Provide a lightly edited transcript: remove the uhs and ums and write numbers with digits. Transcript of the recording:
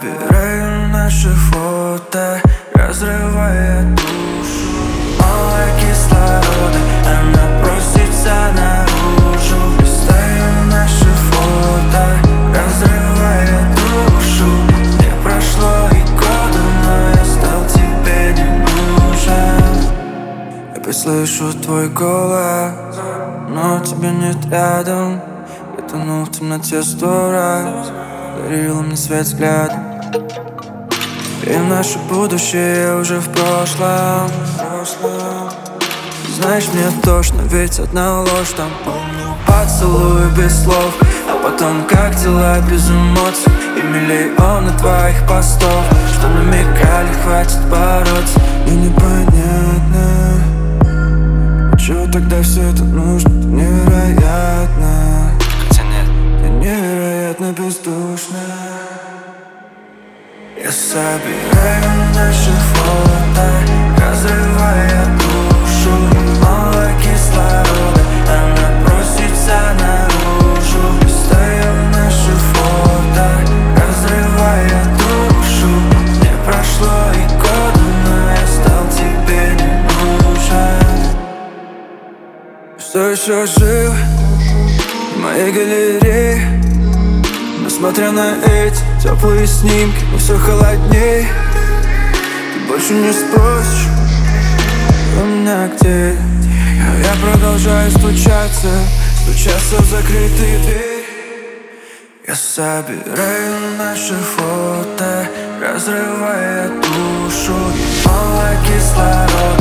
собираю наши фото, разрывая душу. Мало кислорода, она просится наружу. Листаю наши фото, разрывая душу. Не прошло и года, но я стал тебе не нужен. Я послышу твой голос, но тебя нет рядом. Я тонул в темноте 100 раз, дарила мне свет взглядом. И наше будущее уже в прошлом. Знаешь, мне тошно, ведь одна ложь там. Помню поцелуй без слов, а потом как дела без эмоций. И миллионы твоих постов, что намекали, хватит бороться. Мне непонятно, чего тогда все это нужно? Ты невероятно, хотя нет, ты невероятно бездушная. Я собираю наши фото, разрывая душу. Мало кислорода, она просится наружу. Листаю наши фото, разрывая душу. Не прошло и года, но я стал тебе не нужен. Все еще жив в моей галерее. Несмотря на эти теплые снимки, но все холодней. Ты больше не спросишь у меня где. Я продолжаю стучаться в закрытые двери. Я собираю наши фото, разрывая душу. Мало кислорода,